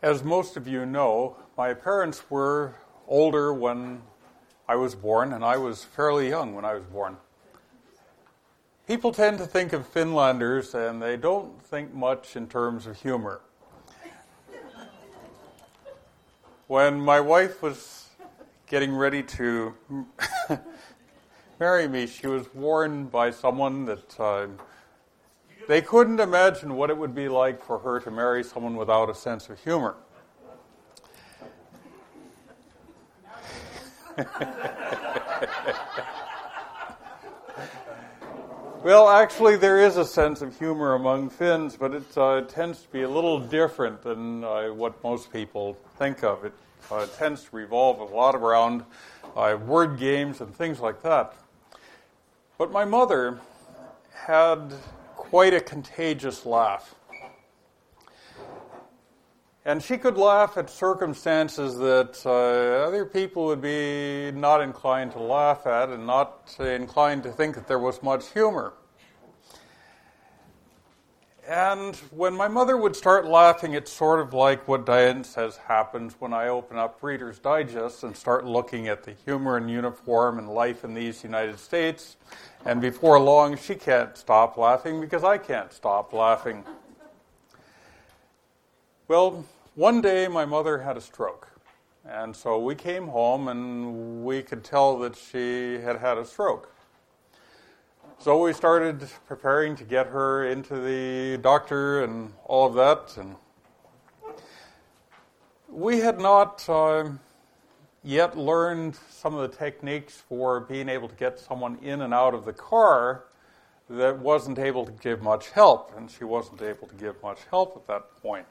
As most of you know, my parents were older when I was born, and I was fairly young when I was born. People tend to think of Finlanders, and they don't think much in terms of humor. When my wife was getting ready to marry me, she was warned by someone that they couldn't imagine what it would be like for her to marry someone without a sense of humor. Well, actually, there is a sense of humor among Finns, but it tends to be a little different than what most people think of. It tends to revolve a lot around word games and things like that. But my mother had quite a contagious laugh. And she could laugh at circumstances that other people would be not inclined to laugh at and not inclined to think that there was much humor. And when my mother would start laughing, it's sort of like what Diane says happens when I open up Reader's Digest and start looking at the humor and uniform and life in these United States. And before long, she can't stop laughing because I can't stop laughing. Well, one day my mother had a stroke. And so we came home and we could tell that she had had a stroke. So we started preparing to get her into the doctor and all of that. And we had not yet learned some of the techniques for being able to get someone in and out of the car that wasn't able to give much help. And she wasn't able to give much help at that point.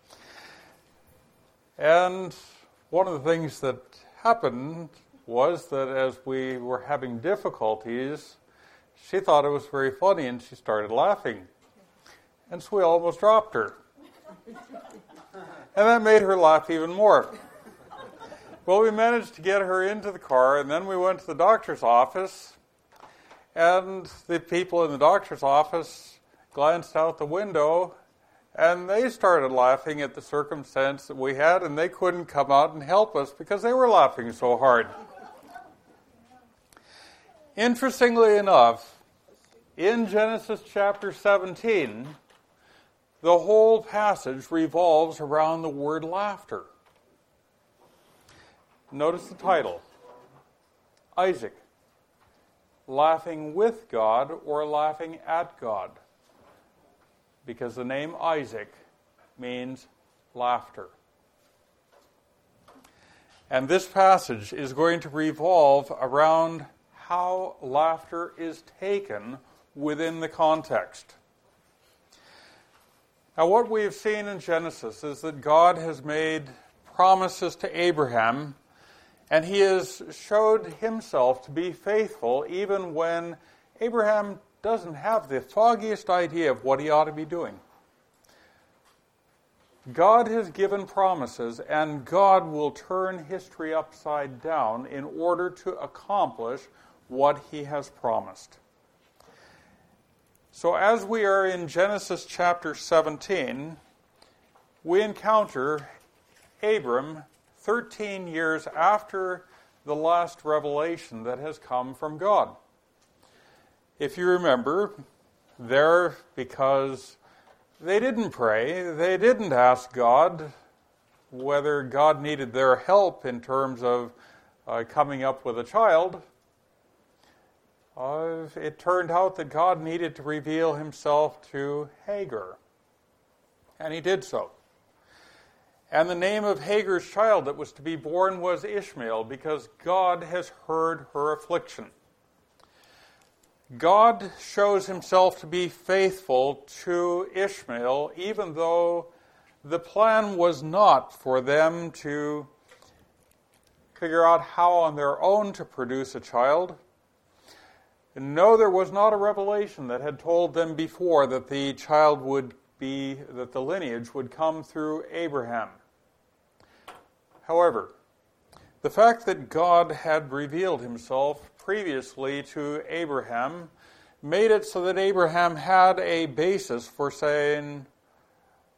And one of the things that happened was that as we were having difficulties, she thought it was very funny and she started laughing. And so we almost dropped her. And that made her laugh even more. Well, we managed to get her into the car, and then we went to the doctor's office, and the people in the doctor's office glanced out the window, and they started laughing at the circumstance that we had, and they couldn't come out and help us because they were laughing so hard. Interestingly enough, in Genesis chapter 17, the whole passage revolves around the word laughter. Notice the title, Isaac, laughing with God or laughing at God. Because the name Isaac means laughter. And this passage is going to revolve around how laughter is taken within the context. Now, what we have seen in Genesis is that God has made promises to Abraham, and he has showed himself to be faithful even when Abraham doesn't have the foggiest idea of what he ought to be doing. God has given promises, and God will turn history upside down in order to accomplish what he has promised. So as we are in Genesis chapter 17, we encounter Abram 13 years after the last revelation that has come from God. If you remember, because they didn't pray, they didn't ask God whether God needed their help in terms of coming up with a child. It turned out that God needed to reveal himself to Hagar, and he did so. And the name of Hagar's child that was to be born was Ishmael, because God has heard her affliction. God shows himself to be faithful to Ishmael, even though the plan was not for them to figure out how on their own to produce a child. No, there was not a revelation that had told them before that the child would be, that the lineage would come through Abraham. However, the fact that God had revealed himself previously to Abraham made it so that Abraham had a basis for saying,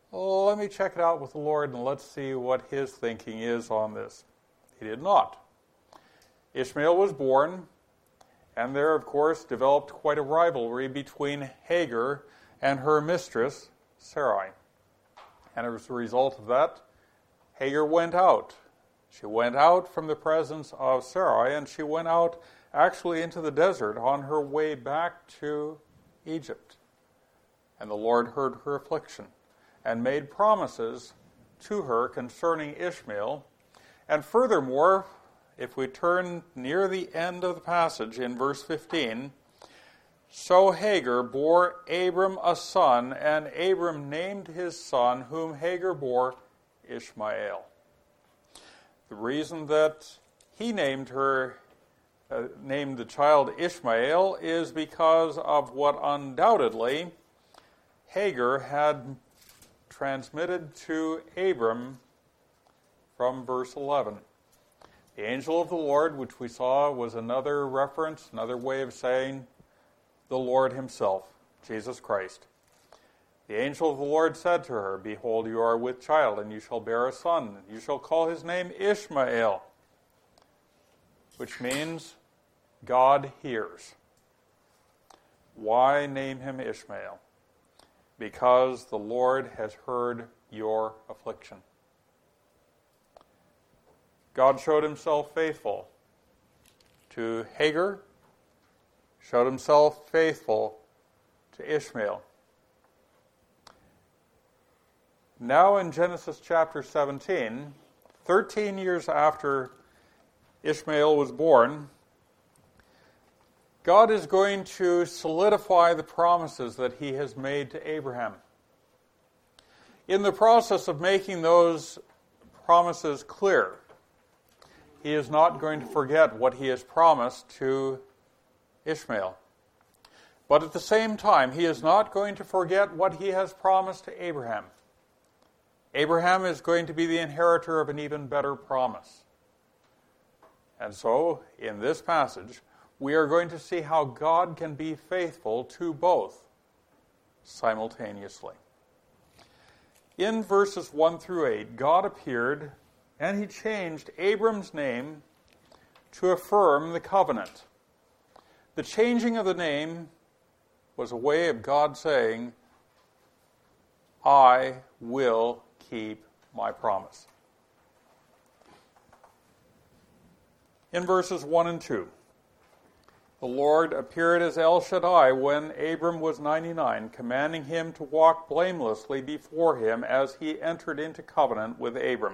let me check it out with the Lord and let's see what his thinking is on this. He did not. Ishmael was born, and there, of course, developed quite a rivalry between Hagar and her mistress, Sarai. And as a result of that, Hagar went out. She went out from the presence of Sarai, and she went out actually into the desert on her way back to Egypt. And the Lord heard her affliction and made promises to her concerning Ishmael. And furthermore, if we turn near the end of the passage in verse 15, so Hagar bore Abram a son, and Abram named his son, whom Hagar bore, Ishmael. The reason that he named the child Ishmael is because of what undoubtedly Hagar had transmitted to Abram from verse 11. The angel of the Lord, which we saw, was another reference, another way of saying the Lord himself, Jesus Christ. The angel of the Lord said to her, behold, you are with child, and you shall bear a son. You shall call his name Ishmael, which means God hears. Why name him Ishmael? Because the Lord has heard your affliction. God showed himself faithful to Hagar, showed himself faithful to Ishmael. Now in Genesis chapter 17, 13 years after Ishmael was born, God is going to solidify the promises that he has made to Abraham. In the process of making those promises clear, he is not going to forget what he has promised to Ishmael. But at the same time, he is not going to forget what he has promised to Abraham. Abraham is going to be the inheritor of an even better promise. And so, in this passage, we are going to see how God can be faithful to both simultaneously. In verses 1 through 8, God appeared and he changed Abram's name to affirm the covenant. The changing of the name was a way of God saying, I will keep my promise. In verses 1 and 2, the Lord appeared as El Shaddai when Abram was 99, commanding him to walk blamelessly before him as he entered into covenant with Abram.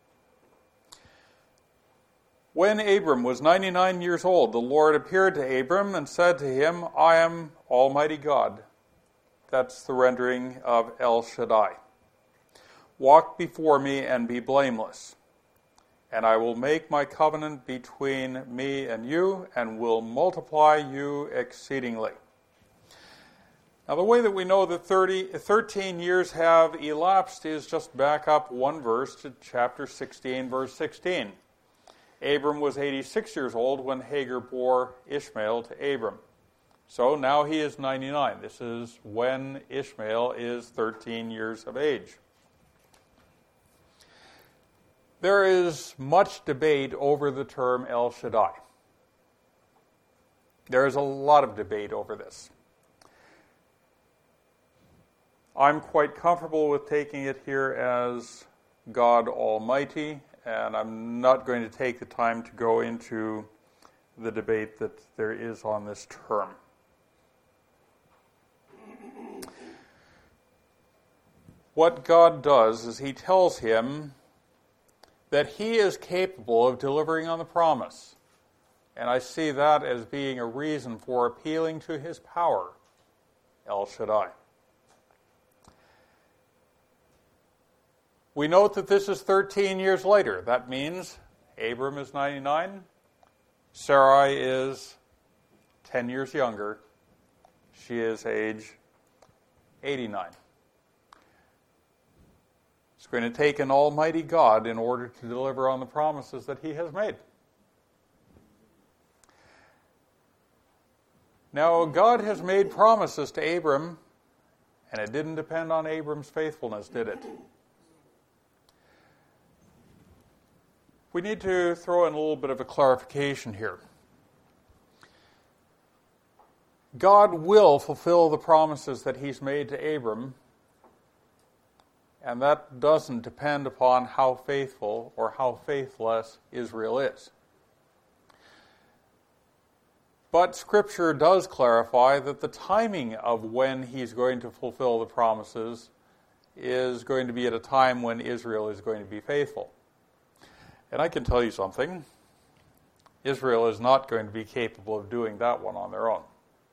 When Abram was 99 years old, the Lord appeared to Abram and said to him, I am Almighty God. That's the rendering of El Shaddai. Walk before me and be blameless, and I will make my covenant between me and you, and will multiply you exceedingly. Now, the way that we know that 13 years have elapsed is just back up one verse to chapter 16, verse 16. Abram was 86 years old when Hagar bore Ishmael to Abram. So now he is 99. This is when Ishmael is 13 years of age. There is much debate over the term El Shaddai. There is a lot of debate over this. I'm quite comfortable with taking it here as God Almighty, and I'm not going to take the time to go into the debate that there is on this term. What God does is he tells him that he is capable of delivering on the promise. And I see that as being a reason for appealing to his power, El Shaddai. We note that this is 13 years later. That means Abram is 99, Sarai is 10 years younger. She is age 89. It's going to take an almighty God in order to deliver on the promises that he has made. Now, God has made promises to Abram And it didn't depend on Abram's faithfulness, did it? We need to throw in a little bit of a clarification here. God will fulfill the promises that He's made to Abram, and that doesn't depend upon how faithful or how faithless Israel is. But Scripture does clarify that the timing of when He's going to fulfill the promises is going to be at a time when Israel is going to be faithful. And I can tell you something. Israel is not going to be capable of doing that one on their own.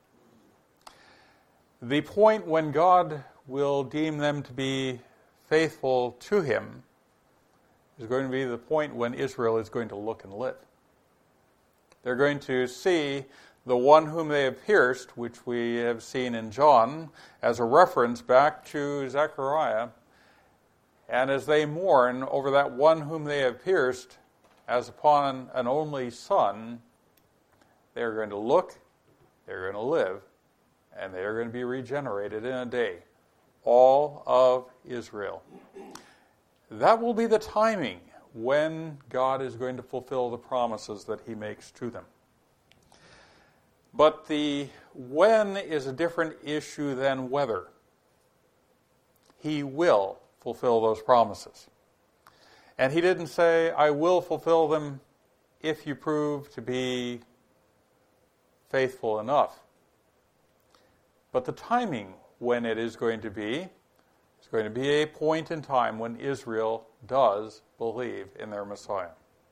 The point when God will deem them to be faithful to Him is going to be the point when Israel is going to look and live. They're going to see the one whom they have pierced, which we have seen in John, as a reference back to Zechariah. And as they mourn over that one whom they have pierced, as upon an only son, they are going to look, they're going to live, and they are going to be regenerated in a day. All of Israel. That will be the timing when God is going to fulfill the promises that He makes to them. But the when is a different issue than whether. He will fulfill those promises. And He didn't say, I will fulfill them if you prove to be faithful enough. But the timing when it is going to be a point in time when Israel does believe in their Messiah.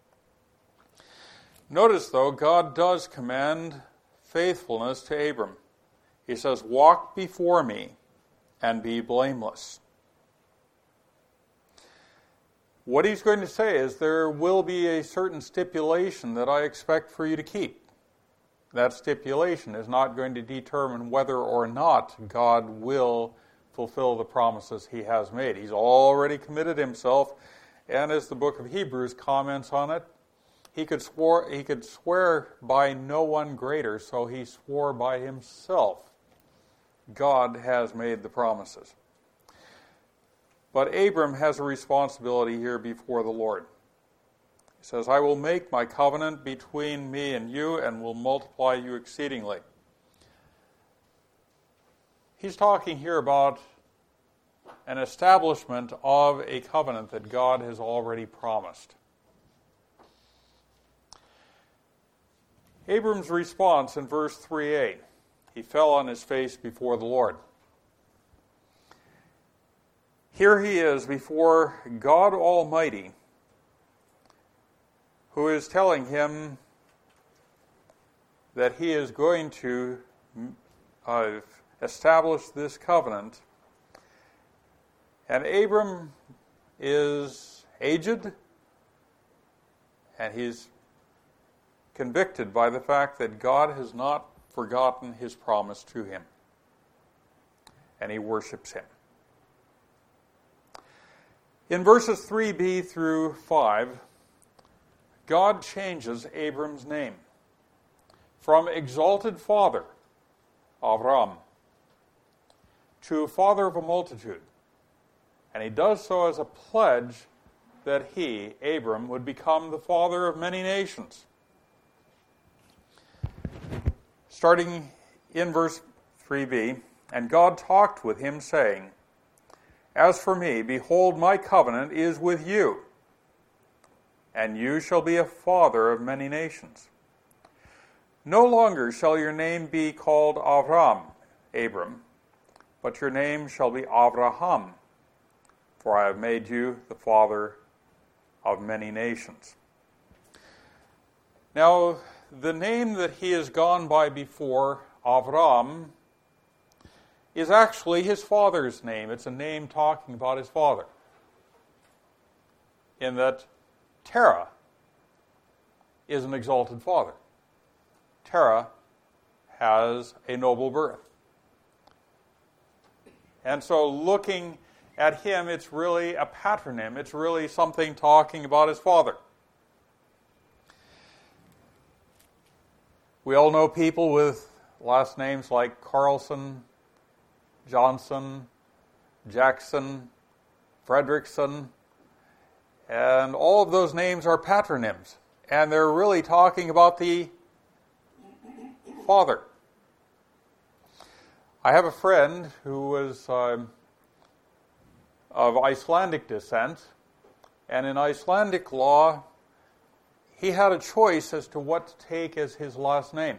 Notice, though, God does command faithfulness to Abram. He says, walk before me and be blameless. What He's going to say is there will be a certain stipulation that I expect for you to keep. That stipulation is not going to determine whether or not God will fulfill the promises He has made. He's already committed Himself, and as the book of Hebrews comments on it, He could swear by no one greater, so He swore by Himself. God has made the promises. But Abram has a responsibility here before the Lord. He says, I will make my covenant between me and you and will multiply you exceedingly. He's talking here about an establishment of a covenant that God has already promised. Abram's response in verse 3a, he fell on his face before the Lord. Here he is before God Almighty, who is telling him that He is going to establish this covenant. And Abram is aged, and he's convicted by the fact that God has not forgotten His promise to him. And he worships Him. In verses 3b through 5, God changes Abram's name from exalted father, Avram, to father of a multitude. And He does so as a pledge that he, Abram, would become the father of many nations. Starting in verse 3b, and God talked with him, saying, As for me, behold, my covenant is with you, and you shall be a father of many nations. No longer shall your name be called Avram, Abram, but your name shall be Abraham, for I have made you the father of many nations. Now, the name that he has gone by before, Avram, is actually his father's name. It's a name talking about his father. In that Terah is an exalted father. Terah has a noble birth. And so looking at him, it's really a patronym. It's really something talking about his father. We all know people with last names like Carlson, Johnson, Jackson, Fredrickson, and all of those names are patronyms. And they're really talking about the father. I have a friend who was of Icelandic descent, and in Icelandic law, he had a choice as to what to take as his last name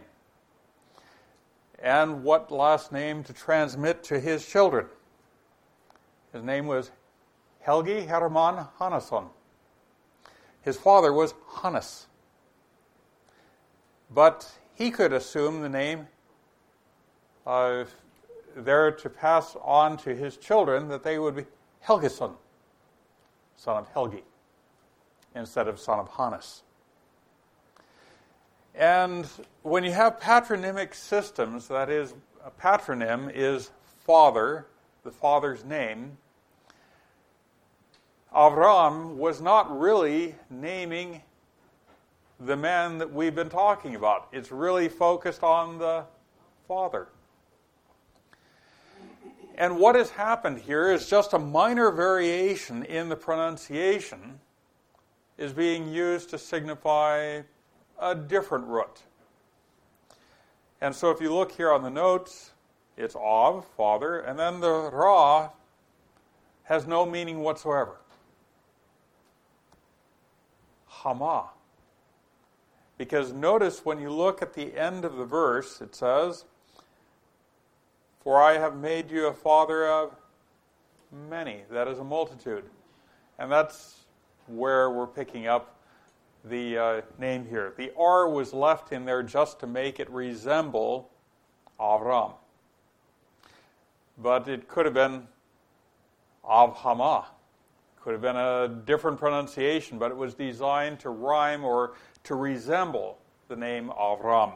and what last name to transmit to his children. His name was Helgi Hermann Hannesson. His father was Hannes. But he could assume the name there to pass on to his children, that they would be Helgason, son of Helgi, instead of son of Hannes. And when you have patronymic systems, that is, a patronym is father, the father's name, Avram was not really naming the man that we've been talking about. It's really focused on the father. And what has happened here is just a minor variation in the pronunciation is being used to signify a different root. And so if you look here on the notes, it's Av, father, and then the Ra has no meaning whatsoever. Hama. Because notice when you look at the end of the verse, it says, "For I have made you a father of many." That is a multitude. And that's where we're picking up the name here. The R was left in there just to make it resemble Avram. But it could have been Avhama. Could have been a different pronunciation, but it was designed to rhyme or to resemble the name Avram.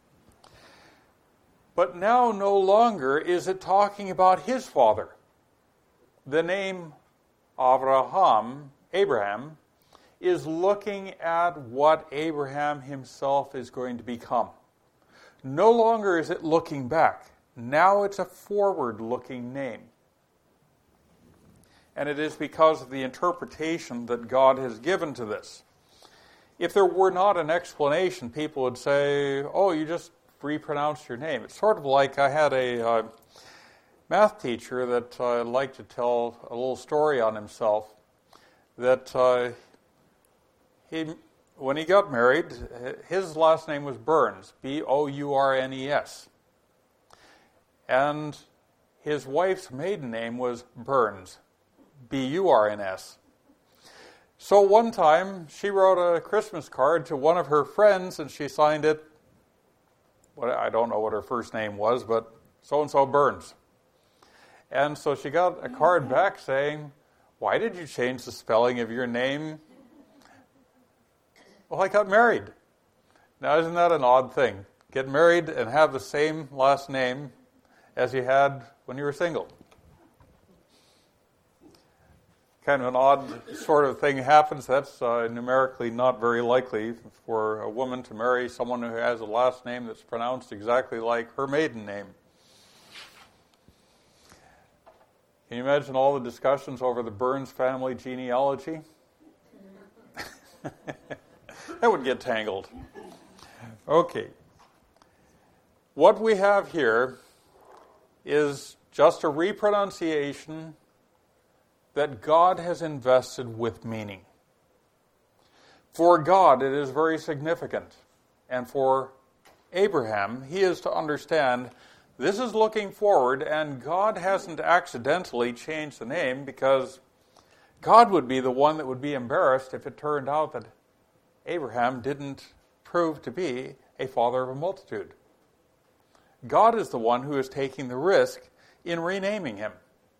But now no longer is it talking about his father. The name Abraham, is looking at what Abraham himself is going to become. No longer is it looking back. Now it's a forward-looking name. And it is because of the interpretation that God has given to this. If there were not an explanation, people would say, "Oh, you just repronounced your name." It's sort of like I had a math teacher that liked to tell a little story on himself, that when he got married, his last name was Burns, Bournes. And his wife's maiden name was Burns, Burns. So one time, she wrote a Christmas card to one of her friends, and she signed it, I don't know what her first name was, but so-and-so Burns. And so she got a card back saying, "Why did you change the spelling of your name?" "Well, I got married." Now, isn't that an odd thing? Get married and have the same last name as you had when you were single. Kind of an odd sort of thing happens. That's numerically not very likely for a woman to marry someone who has a last name that's pronounced exactly like her maiden name. Can you imagine all the discussions over the Burns family genealogy? That would get tangled. Okay. What we have here is just a repronunciation that God has invested with meaning. For God, it is very significant. And for Abraham, he is to understand this is looking forward, and God hasn't accidentally changed the name, because God would be the one that would be embarrassed if it turned out that Abraham didn't prove to be a father of a multitude. God is the one who is taking the risk in renaming him.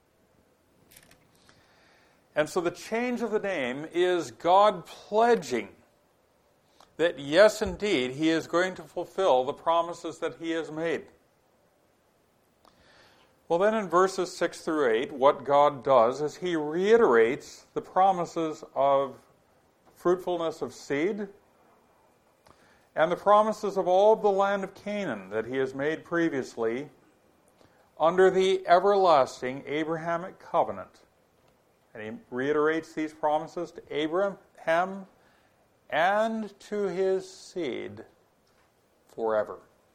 And so the change of the name is God pledging that, yes, indeed, he is going to fulfill the promises that he has made. Well, then in verses 6 through 8, what God does is he reiterates the promises of fruitfulness of seed and the promises of all the land of Canaan that he has made previously under the everlasting Abrahamic covenant. And he reiterates these promises to Abraham and to his seed forever.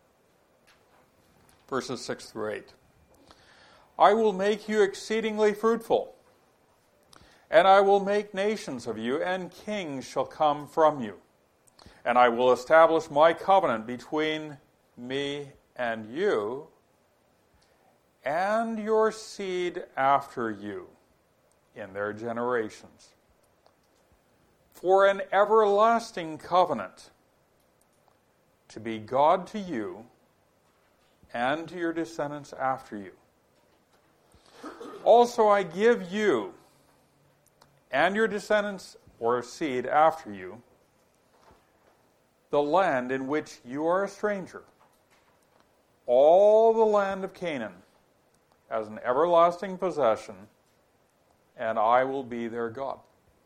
Verses 6 through 8. I will make you exceedingly fruitful, and I will make nations of you, and kings shall come from you. And I will establish my covenant between me and you, and your seed after you, in their generations, for an everlasting covenant, to be God to you and to your descendants after you. Also I give you and your descendants or seed after you the land in which you are a stranger, all the land of Canaan, as an everlasting possession, and I will be their God.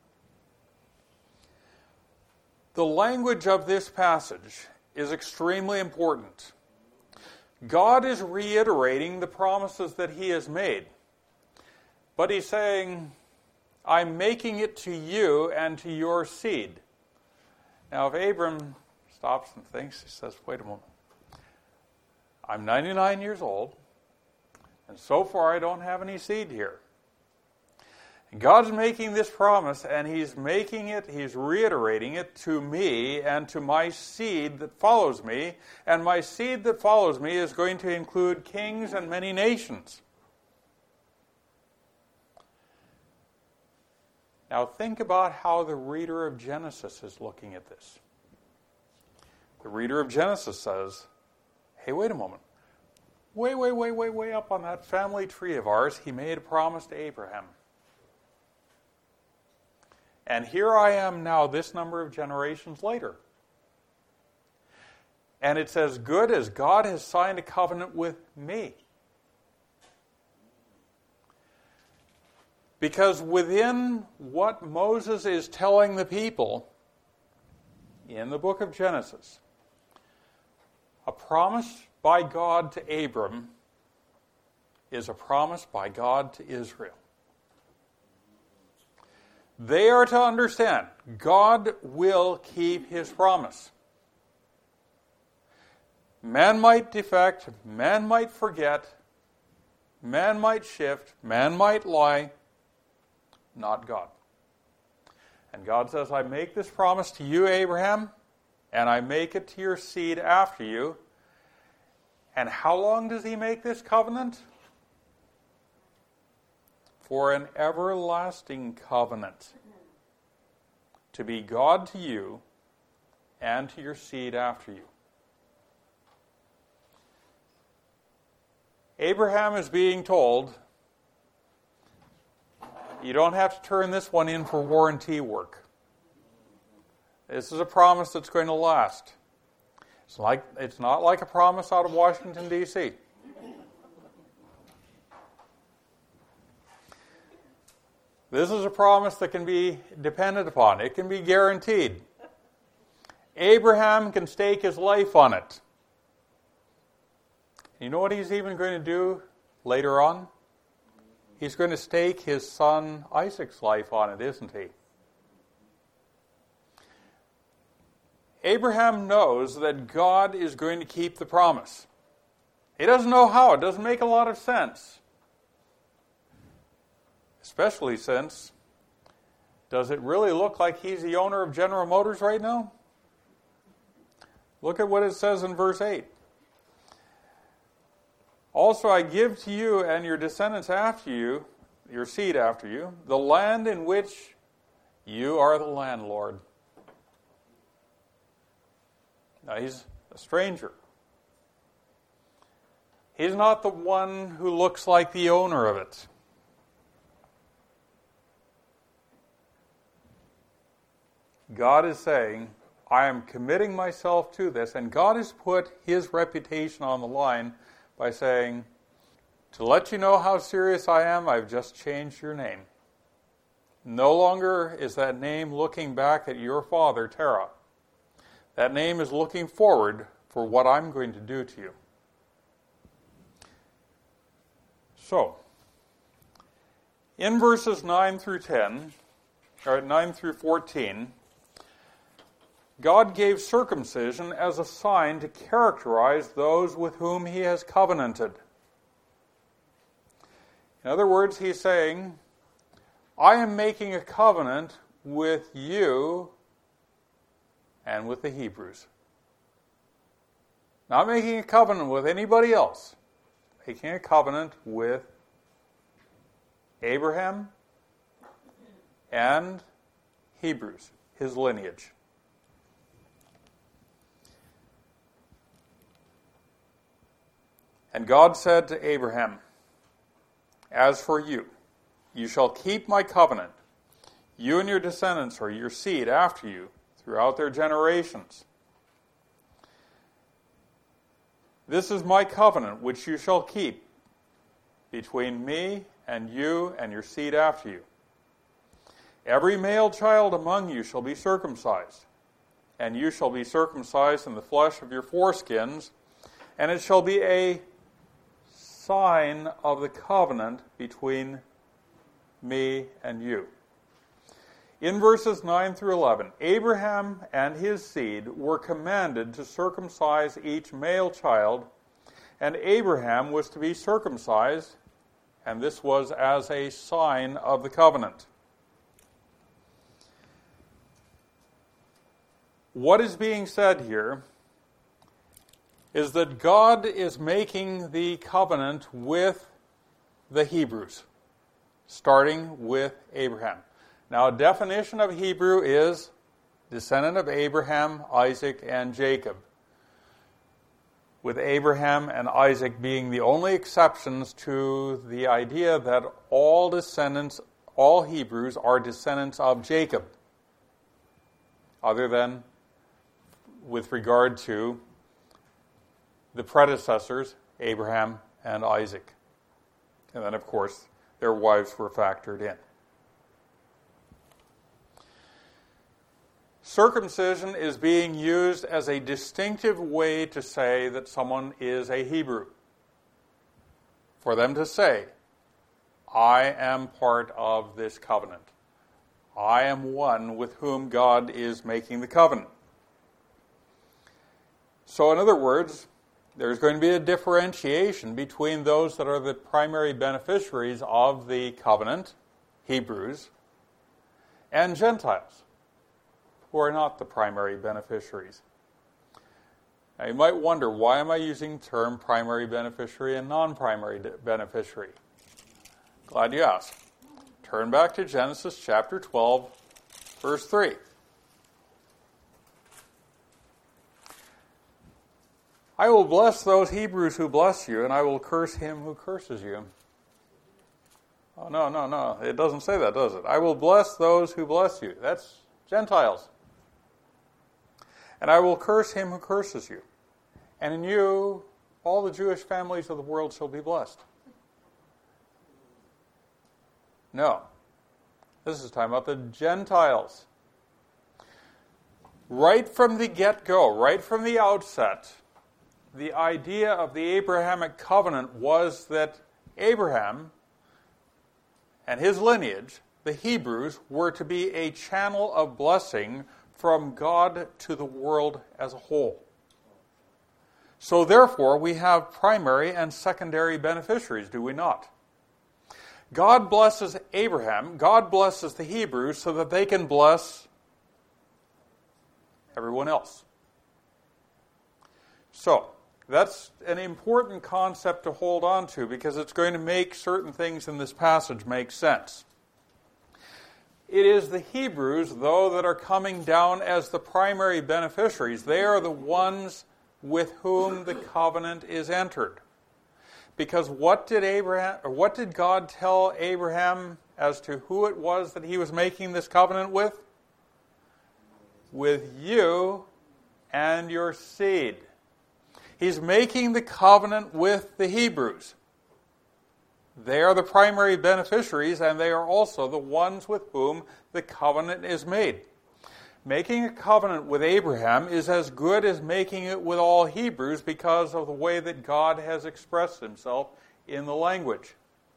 The language of this passage is extremely important. God is reiterating the promises that he has made. But he's saying, I'm making it to you and to your seed. Now, if Abram stops and thinks, he says, wait a moment. I'm 99 years old, and so far I don't have any seed here. And God's making this promise, and he's reiterating it to me and to my seed that follows me. And my seed that follows me is going to include kings and many nations. Now think about how the reader of Genesis is looking at this. The reader of Genesis says, hey, wait a moment. Way up on that family tree of ours, he made a promise to Abraham. And here I am now, this number of generations later. And it's as good as God has signed a covenant with me. Because within what Moses is telling the people in the book of Genesis, a promise by God to Abram is a promise by God to Israel. They are to understand God will keep his promise. Man might defect, man might forget, man might shift, man might lie, not God. And God says, I make this promise to you, Abraham, and I make it to your seed after you. And how long does he make this covenant? For an everlasting covenant, to be God to you and to your seed after you. Abraham is being told, you don't have to turn this one in for warranty work. This is a promise that's going to last. It's not like a promise out of Washington, D.C. This is a promise that can be depended upon. It can be guaranteed. Abraham can stake his life on it. You know what he's even going to do later on? He's going to stake his son Isaac's life on it, isn't he? Abraham knows that God is going to keep the promise. He doesn't know how. It doesn't make a lot of sense. Especially since, does it really look like he's the owner of General Motors right now? Look at what it says in verse 8. Also I give to you and your descendants after you, your seed after you, the land in which you are the landlord. Now he's a stranger. He's not the one who looks like the owner of it. God is saying, I am committing myself to this, and God has put his reputation on the line by saying, to let you know how serious I am, I've just changed your name. No longer is that name looking back at your father, Terah. That name is looking forward for what I'm going to do to you. So, in verses 9 through 14, God gave circumcision as a sign to characterize those with whom he has covenanted. In other words, he's saying, I am making a covenant with you and with the Hebrews. Not making a covenant with anybody else. Making a covenant with Abraham and Hebrews, his lineage. And God said to Abraham, as for you, you shall keep my covenant, you and your descendants or your seed after you, throughout their generations. This is my covenant which you shall keep between me and you and your seed after you. Every male child among you shall be circumcised, and you shall be circumcised in the flesh of your foreskins, and it shall be a sign of the covenant between me and you. In verses 9 through 11, Abraham and his seed were commanded to circumcise each male child, and Abraham was to be circumcised, and this was as a sign of the covenant. What is being said here is that God is making the covenant with the Hebrews, starting with Abraham. Now, a definition of Hebrew is descendant of Abraham, Isaac, and Jacob, with Abraham and Isaac being the only exceptions to the idea that all Hebrews are descendants of Jacob, other than with regard to the predecessors, Abraham and Isaac. And then, of course, their wives were factored in. Circumcision is being used as a distinctive way to say that someone is a Hebrew. For them to say, I am part of this covenant. I am one with whom God is making the covenant. So, in other words, there's going to be a differentiation between those that are the primary beneficiaries of the covenant, Hebrews, and Gentiles, who are not the primary beneficiaries. Now, you might wonder, why am I using the term primary beneficiary and non-primary beneficiary? Glad you asked. Turn back to Genesis chapter 12, verse 3. I will bless those Hebrews who bless you, and I will curse him who curses you. Oh, no. It doesn't say that, does it? I will bless those who bless you. That's Gentiles. And I will curse him who curses you. And in you, all the Jewish families of the world shall be blessed. No. This is talking about the Gentiles. Right from the get-go, right from the outset, the idea of the Abrahamic covenant was that Abraham and his lineage, the Hebrews, were to be a channel of blessing from God to the world as a whole. So therefore, we have primary and secondary beneficiaries, do we not? God blesses Abraham, God blesses the Hebrews so that they can bless everyone else. So, that's an important concept to hold on to because it's going to make certain things in this passage make sense. It is the Hebrews, though, that are coming down as the primary beneficiaries. They are the ones with whom the covenant is entered. Because what did God tell Abraham as to who it was that he was making this covenant with? With you and your seed. He's making the covenant with the Hebrews. They are the primary beneficiaries, and they are also the ones with whom the covenant is made. Making a covenant with Abraham is as good as making it with all Hebrews because of the way that God has expressed himself in the language.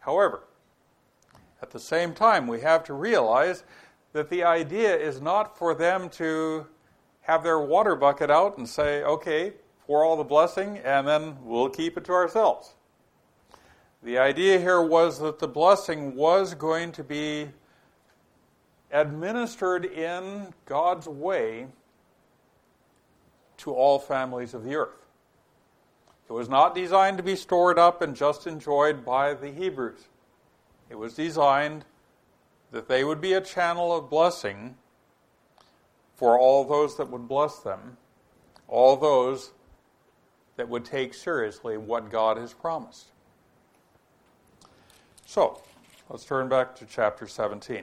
However, at the same time, we have to realize that the idea is not for them to have their water bucket out and say, okay, pour all the blessing, and then we'll keep it to ourselves. The idea here was that the blessing was going to be administered in God's way to all families of the earth. It was not designed to be stored up and just enjoyed by the Hebrews. It was designed that they would be a channel of blessing for all those that would bless them, all those that would take seriously what God has promised. So, let's turn back to chapter 17.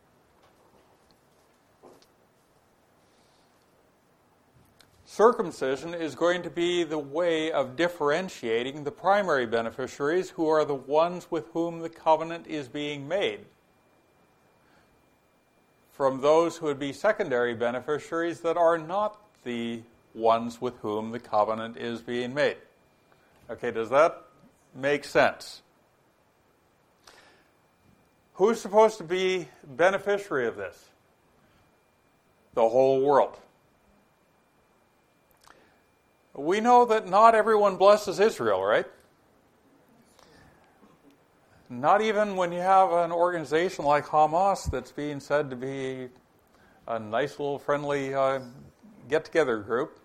Circumcision is going to be the way of differentiating the primary beneficiaries, who are the ones with whom the covenant is being made, from those who would be secondary beneficiaries that are not the ones with whom the covenant is being made. Okay, does that make sense? Who's supposed to be beneficiary of this? The whole world. We know that not everyone blesses Israel, right? Not even when you have an organization like Hamas that's being said to be a nice little friendly get-together group.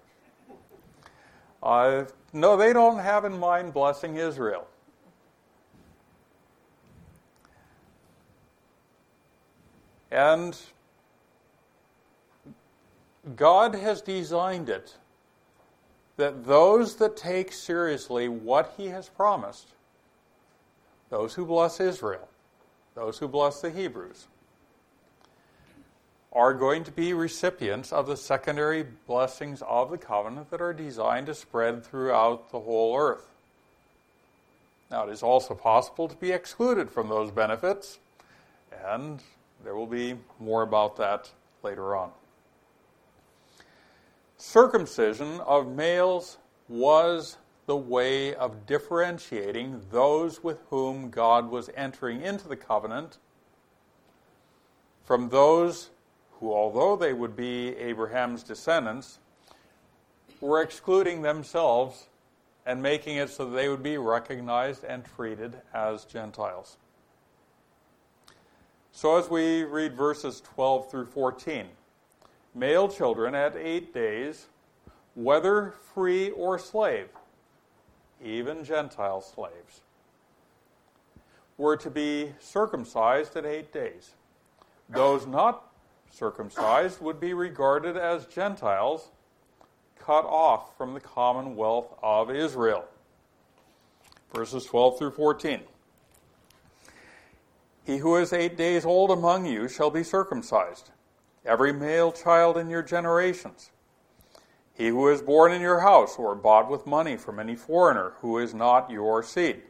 No, they don't have in mind blessing Israel. And God has designed it that those that take seriously what He has promised, those who bless Israel, those who bless the Hebrews, are going to be recipients of the secondary blessings of the covenant that are designed to spread throughout the whole earth. Now, it is also possible to be excluded from those benefits, and there will be more about that later on. Circumcision of males was the way of differentiating those with whom God was entering into the covenant from those who, although they would be Abraham's descendants, were excluding themselves and making it so that they would be recognized and treated as Gentiles. So as we read verses 12 through 14, male children at 8 days, whether free or slave, even Gentile slaves, were to be circumcised at 8 days. Those not circumcised would be regarded as Gentiles, cut off from the commonwealth of Israel. Verses 12 through 14. He who is 8 days old among you shall be circumcised, every male child in your generations. He who is born in your house or bought with money from any foreigner who is not your seed.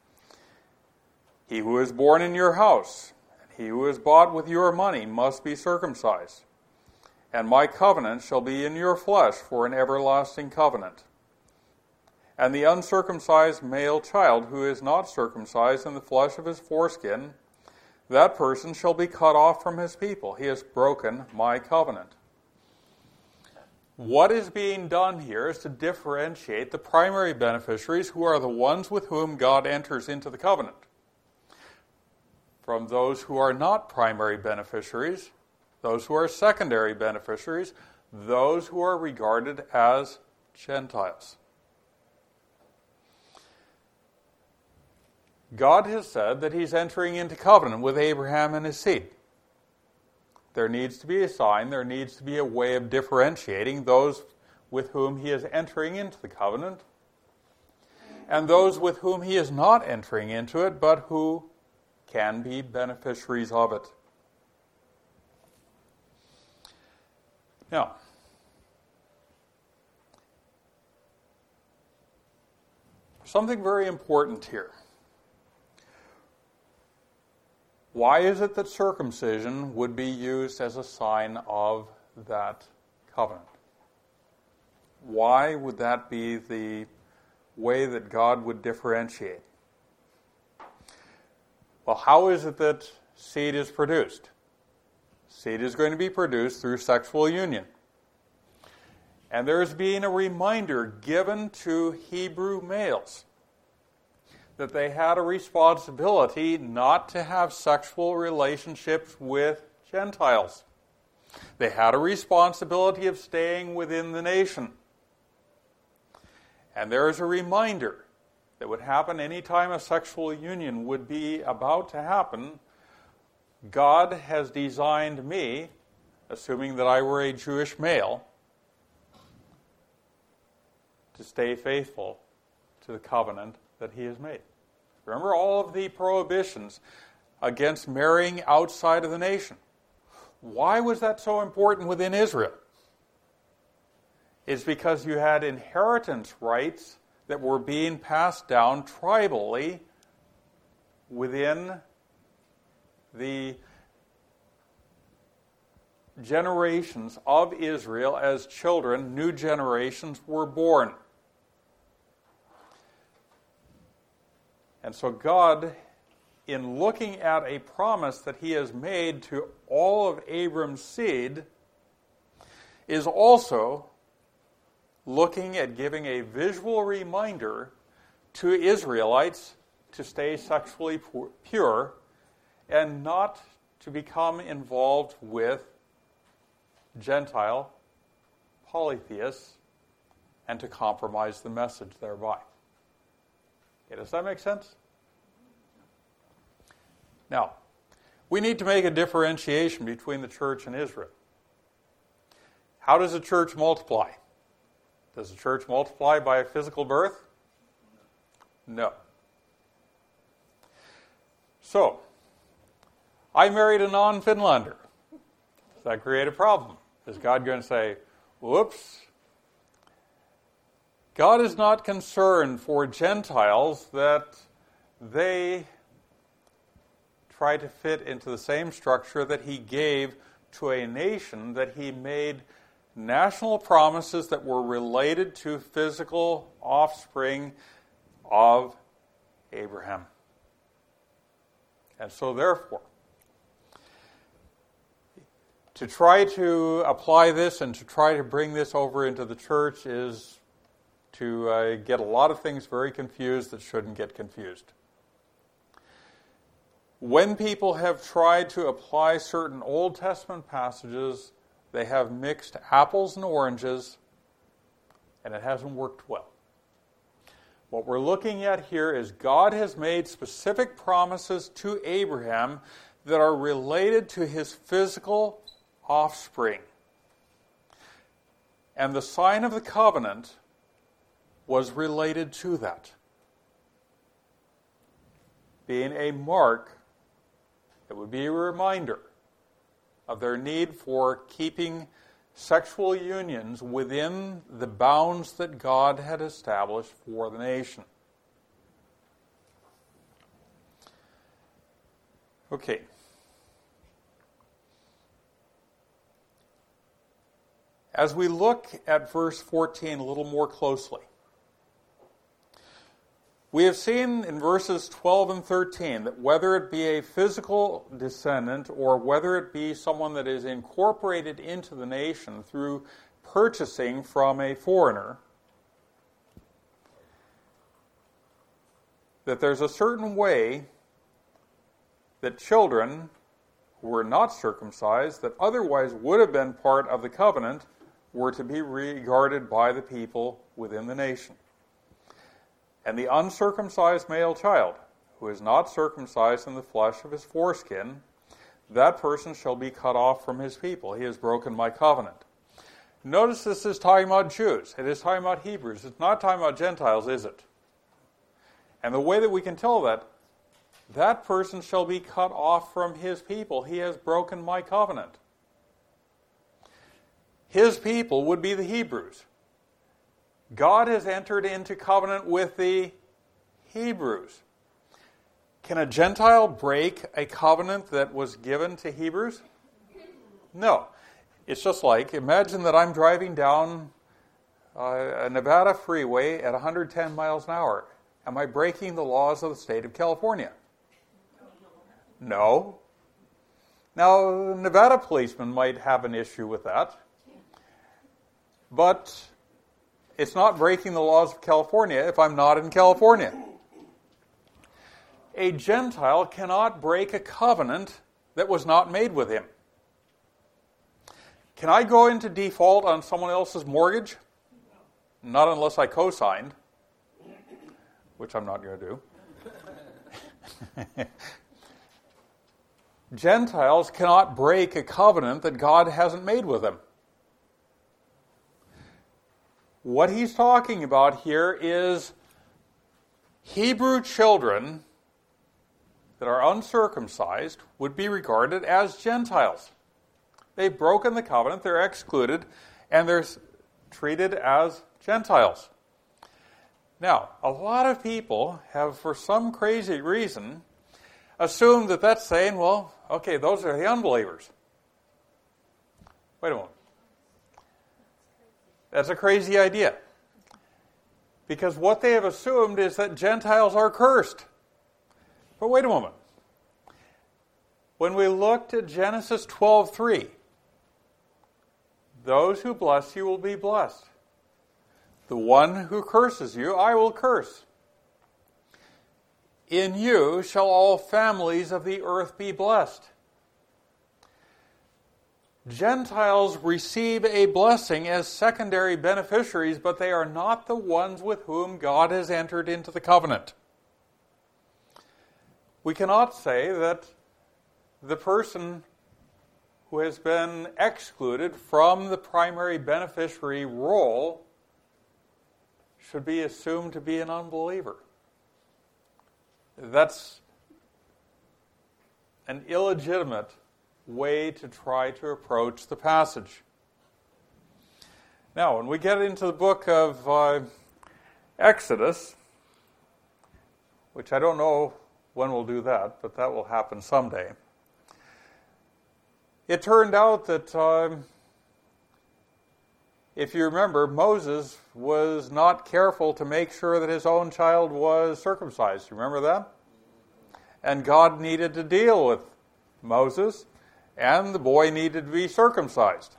He who is born in your house, and he who is bought with your money must be circumcised. And my covenant shall be in your flesh for an everlasting covenant. And the uncircumcised male child who is not circumcised in the flesh of his foreskin, that person shall be cut off from his people. He has broken my covenant. What is being done here is to differentiate the primary beneficiaries, who are the ones with whom God enters into the covenant, from those who are not primary beneficiaries, those who are secondary beneficiaries, those who are regarded as Gentiles. God has said that He's entering into covenant with Abraham and his seed. There needs to be a sign, there needs to be a way of differentiating those with whom He is entering into the covenant and those with whom He is not entering into it, but who can be beneficiaries of it. Now, something very important here. Why is it that circumcision would be used as a sign of that covenant? Why would that be the way that God would differentiate? Well, how is it that seed is produced? Seed is going to be produced through sexual union. And there is being a reminder given to Hebrew males that they had a responsibility not to have sexual relationships with Gentiles. They had a responsibility of staying within the nation. And there is a reminder that would happen any time a sexual union would be about to happen. God has designed me, assuming that I were a Jewish male, to stay faithful to the covenant that he has made. Remember all of the prohibitions against marrying outside of the nation. Why was that so important within Israel? It's because you had inheritance rights that were being passed down tribally within the generations of Israel as children, new generations were born. And so God, in looking at a promise that he has made to all of Abram's seed, is also looking at giving a visual reminder to Israelites to stay sexually pure and not to become involved with Gentile polytheists and to compromise the message thereby. Okay, does that make sense? Now, we need to make a differentiation between the church and Israel. How does a church multiply? Does the church multiply by a physical birth? No. So, I married a non-Finlander. Does that create a problem? Is God going to say, whoops? God is not concerned for Gentiles that they try to fit into the same structure that he gave to a nation that he made national promises that were related to physical offspring of Abraham. And so therefore, to try to apply this and to try to bring this over into the church is to get a lot of things very confused that shouldn't get confused. When people have tried to apply certain Old Testament passages, they have mixed apples and oranges, and it hasn't worked well. What we're looking at here is God has made specific promises to Abraham that are related to his physical offspring. And the sign of the covenant was related to that, being a mark that would be a reminder of their need for keeping sexual unions within the bounds that God had established for the nation. Okay. As we look at verse 14 a little more closely, we have seen in verses 12 and 13 that whether it be a physical descendant or whether it be someone that is incorporated into the nation through purchasing from a foreigner, that there's a certain way that children who were not circumcised, that otherwise would have been part of the covenant, were to be regarded by the people within the nation. And the uncircumcised male child, who is not circumcised in the flesh of his foreskin, that person shall be cut off from his people. He has broken my covenant. Notice this is talking about Jews. It is talking about Hebrews. It's not talking about Gentiles, is it? And the way that we can tell that person shall be cut off from his people. He has broken my covenant. His people would be the Hebrews. God has entered into covenant with the Hebrews. Can a Gentile break a covenant that was given to Hebrews? No. It's just like, imagine that I'm driving down a Nevada freeway at 110 miles an hour. Am I breaking the laws of the state of California? No. Now, Nevada policemen might have an issue with that. But it's not breaking the laws of California if I'm not in California. A Gentile cannot break a covenant that was not made with him. Can I go into default on someone else's mortgage? Not unless I co-signed, which I'm not going to do. Gentiles cannot break a covenant that God hasn't made with them. What he's talking about here is Hebrew children that are uncircumcised would be regarded as Gentiles. They've broken the covenant, they're excluded, and they're treated as Gentiles. Now, a lot of people have, for some crazy reason, assumed that that's saying, well, okay, those are the unbelievers. Wait a moment. That's a crazy idea. Because what they have assumed is that Gentiles are cursed. But wait a moment. When we looked at Genesis 12:3, those who bless you will be blessed. The one who curses you, I will curse. In you shall all families of the earth be blessed. Gentiles receive a blessing as secondary beneficiaries, but they are not the ones with whom God has entered into the covenant. We cannot say that the person who has been excluded from the primary beneficiary role should be assumed to be an unbeliever. That's an illegitimate way to try to approach the passage. Now, when we get into the book of Exodus, which I don't know when we'll do that, but that will happen someday, it turned out that, if you remember, Moses was not careful to make sure that his own child was circumcised. Remember that? And God needed to deal with Moses, and the boy needed to be circumcised.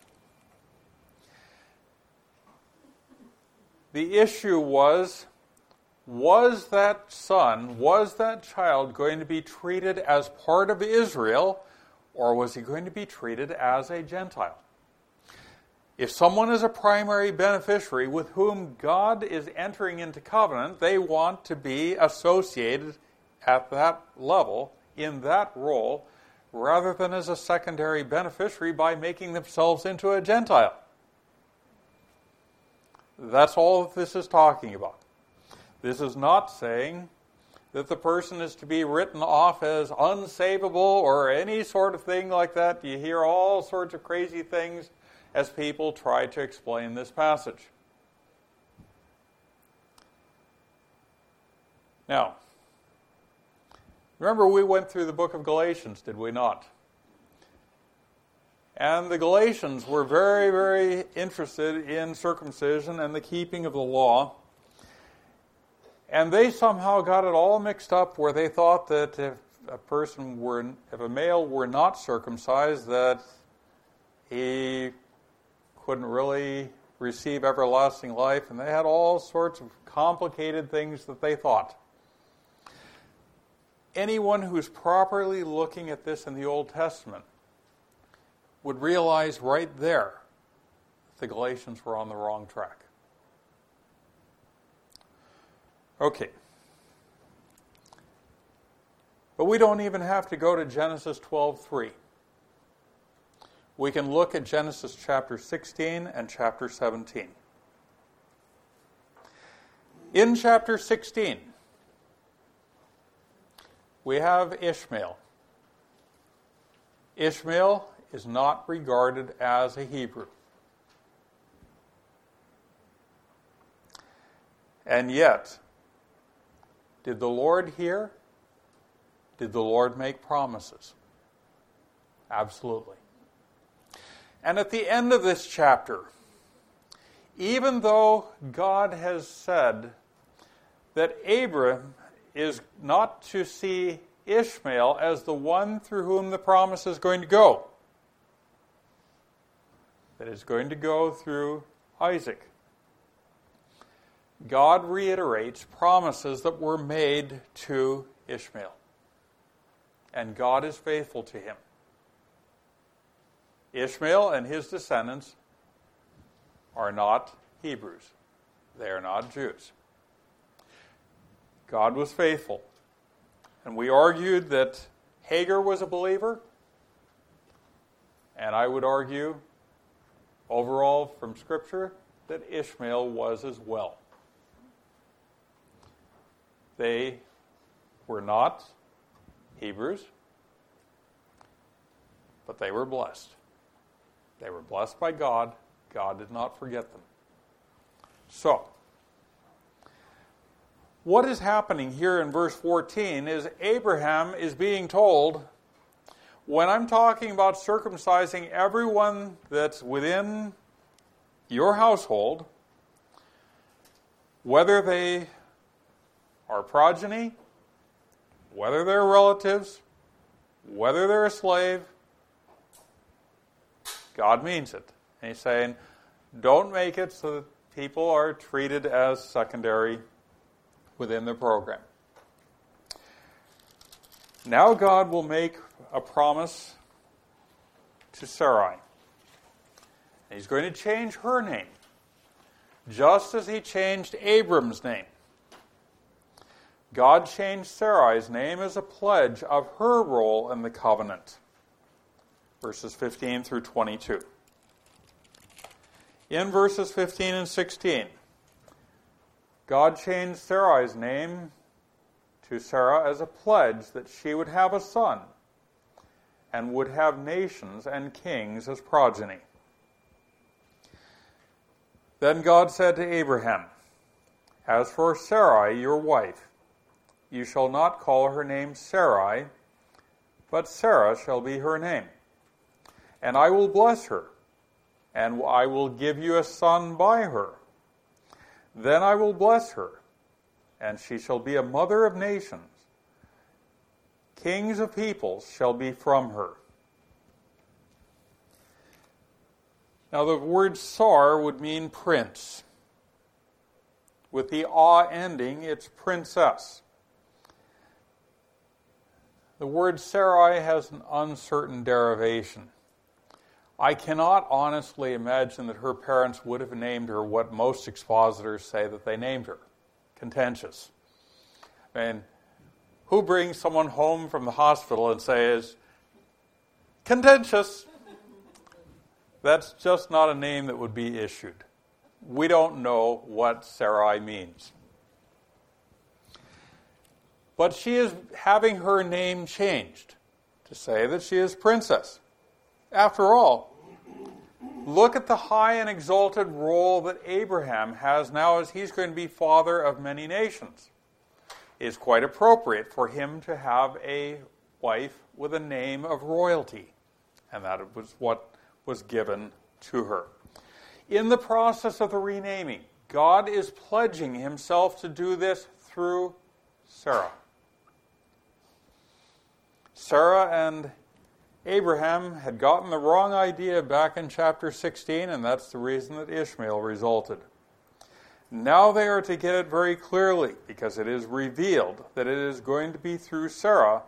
The issue was that son, was that child going to be treated as part of Israel, or was he going to be treated as a Gentile? If someone is a primary beneficiary with whom God is entering into covenant, they want to be associated at that level, in that role, rather than as a secondary beneficiary by making themselves into a Gentile. That's all that this is talking about. This is not saying that the person is to be written off as unsavable or any sort of thing like that. You hear all sorts of crazy things as people try to explain this passage. Now, remember we went through the book of Galatians, did we not? And the Galatians were very, very interested in circumcision and the keeping of the law. And they somehow got it all mixed up where they thought that if a male were not circumcised, that he couldn't really receive everlasting life. And they had all sorts of complicated things that they thought. Anyone who's properly looking at this in the Old Testament would realize right there that the Galatians were on the wrong track. Okay. But we don't even have to go to Genesis 12:3. We can look at Genesis chapter 16 and chapter 17. In chapter 16, we have Ishmael. Ishmael is not regarded as a Hebrew. And yet, did the Lord hear? Did the Lord make promises? Absolutely. And at the end of this chapter, even though God has said that Abram is not to see Ishmael as the one through whom the promise is going to go. That is going to go through Isaac. God reiterates promises that were made to Ishmael. And God is faithful to him. Ishmael and his descendants are not Hebrews. They are not Jews. God was faithful. And we argued that Hagar was a believer. And I would argue, overall from Scripture, that Ishmael was as well. They were not Hebrews, but they were blessed. They were blessed by God. God did not forget them. So, what is happening here in verse 14 is Abraham is being told, when I'm talking about circumcising everyone that's within your household, whether they are progeny, whether they're relatives, whether they're a slave, God means it. And he's saying, don't make it so that people are treated as secondary within the program. Now God will make a promise to Sarai. He's going to change her name, just as he changed Abram's name. God changed Sarai's name as a pledge of her role in the covenant. Verses 15 through 22. In verses 15 and 16, God changed Sarai's name to Sarah as a pledge that she would have a son and would have nations and kings as progeny. Then God said to Abraham, as for Sarai, your wife, you shall not call her name Sarai, but Sarah shall be her name. And I will bless her, and I will give you a son by her. Then I will bless her, and she shall be a mother of nations. Kings of peoples shall be from her. Now the word sar would mean prince. With the ah ending, it's princess. The word Sarai has an uncertain derivation. I cannot honestly imagine that her parents would have named her what most expositors say that they named her. Contentious. I mean, who brings someone home from the hospital and says, contentious? That's just not a name that would be issued. We don't know what Sarai means. But she is having her name changed to say that she is princess. After all, look at the high and exalted role that Abraham has now as he's going to be father of many nations. It is quite appropriate for him to have a wife with a name of royalty. And that was what was given to her. In the process of the renaming, God is pledging himself to do this through Sarah. Sarah and Abraham had gotten the wrong idea back in chapter 16, and that's the reason that Ishmael resulted. Now they are to get it very clearly, because it is revealed that it is going to be through Sarah.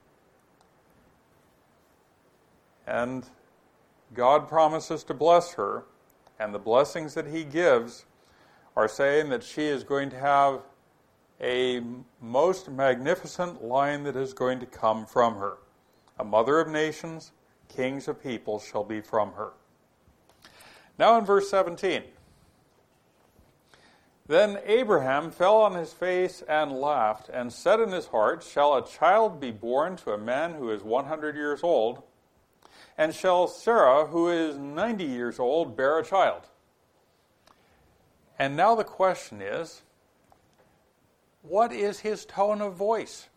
And God promises to bless her, and the blessings that he gives are saying that she is going to have a most magnificent line that is going to come from her. A mother of nations, kings of peoples shall be from her. Now in verse 17. Then Abraham fell on his face and laughed, and said in his heart, shall a child be born to a man who is 100 years old? And shall Sarah, who is 90 years old, bear a child? And now the question is, what is his tone of voice?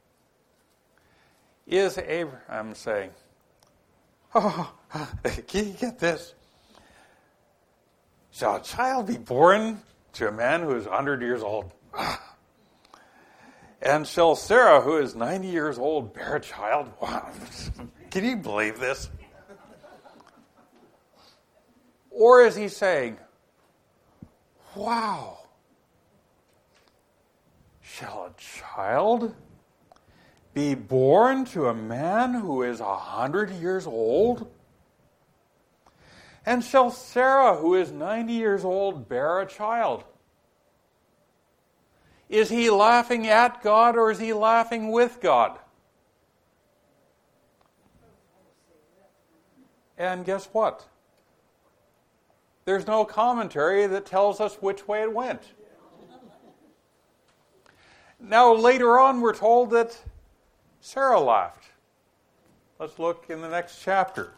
Is Abraham saying, oh, can you get this? Shall a child be born to a man who is 100 years old? And shall Sarah, who is 90 years old, bear a child? Wow. Can you believe this? Or is he saying, wow, shall a child be born to a man who is 100 years old? And shall Sarah, who is 90 years old, bear a child? Is he laughing at God or is he laughing with God? And guess what? There's no commentary that tells us which way it went. Now, later on, we're told that Sarah laughed. Let's look in the next chapter.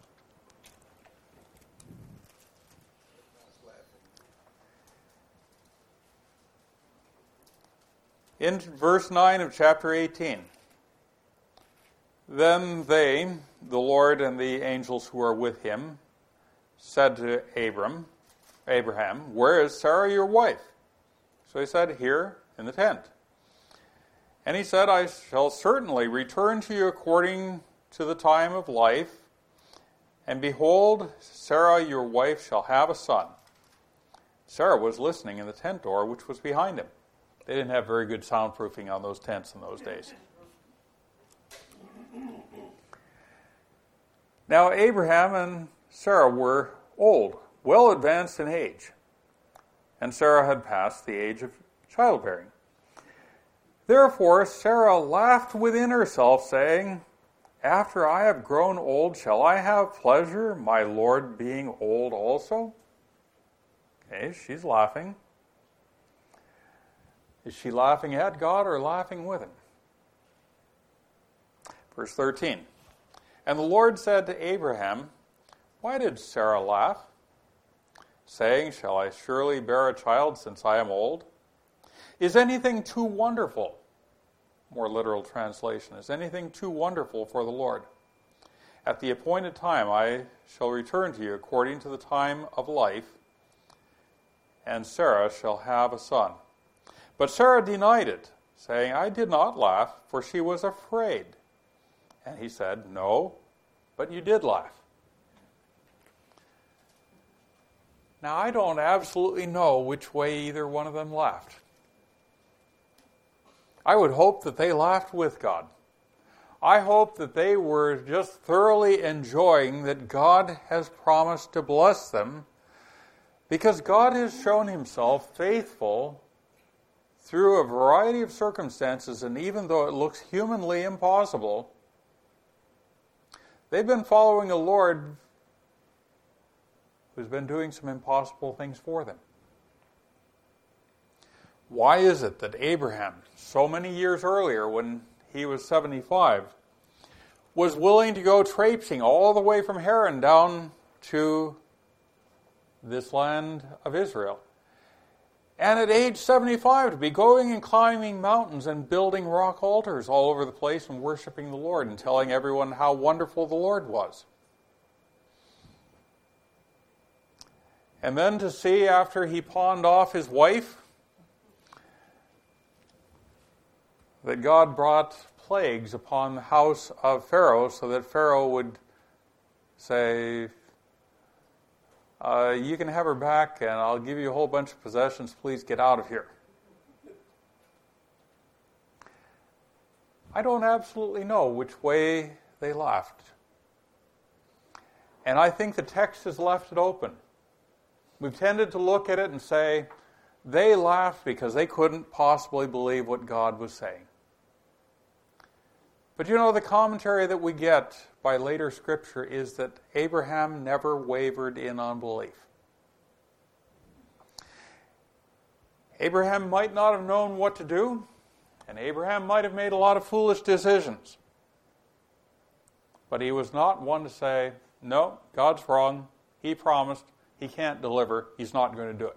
In verse 9 of chapter 18, then they, the Lord and the angels who are with him, said to Abraham, where is Sarah your wife? So he said, here in the tent. And he said, I shall certainly return to you according to the time of life, and behold, Sarah your wife shall have a son. Sarah was listening in the tent door, which was behind him. They didn't have very good soundproofing on those tents in those days. Now, Abraham and Sarah were old, well advanced in age, and Sarah had passed the age of childbearing. Therefore, Sarah laughed within herself, saying, after I have grown old, shall I have pleasure, my Lord being old also? Okay, she's laughing. Is she laughing at God or laughing with him? Verse 13. And the Lord said to Abraham, why did Sarah laugh, saying, shall I surely bear a child since I am old? Is anything too wonderful? More literal translation. Is anything too wonderful for the Lord? At the appointed time I shall return to you according to the time of life, and Sarah shall have a son. But Sarah denied it, saying, I did not laugh, for she was afraid. And he said, no, but you did laugh. Now, I don't absolutely know which way either one of them laughed. I would hope that they laughed with God. I hope that they were just thoroughly enjoying that God has promised to bless them, because God has shown himself faithful through a variety of circumstances, and even though it looks humanly impossible, they've been following a Lord who's been doing some impossible things for them. Why is it that Abraham, so many years earlier when he was 75, was willing to go traipsing all the way from Haran down to this land of Israel? And at age 75 to be going and climbing mountains and building rock altars all over the place and worshiping the Lord and telling everyone how wonderful the Lord was. And then to see, after he pawned off his wife, that God brought plagues upon the house of Pharaoh so that Pharaoh would say, you can have her back and I'll give you a whole bunch of possessions. Please get out of here. I don't absolutely know which way they laughed. And I think the text has left it open. We've tended to look at it and say, they laughed because they couldn't possibly believe what God was saying. But you know, the commentary that we get by later Scripture is that Abraham never wavered in unbelief. Abraham might not have known what to do, and Abraham might have made a lot of foolish decisions. But he was not one to say, no, God's wrong, he promised, he can't deliver, he's not going to do it.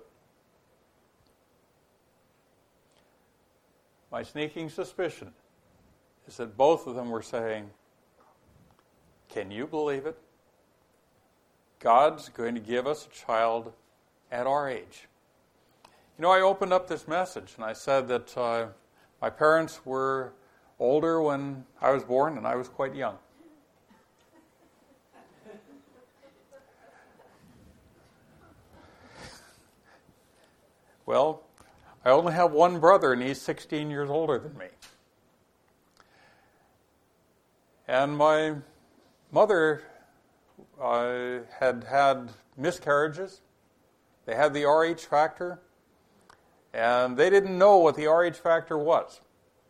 My sneaking suspicion is that both of them were saying, can you believe it? God's going to give us a child at our age. You know, I opened up this message and I said that My parents were older when I was born, and I was quite young. Well, I only have one brother, and he's 16 years older than me. And my mother had miscarriages. They had the RH factor, and they didn't know what the RH factor was.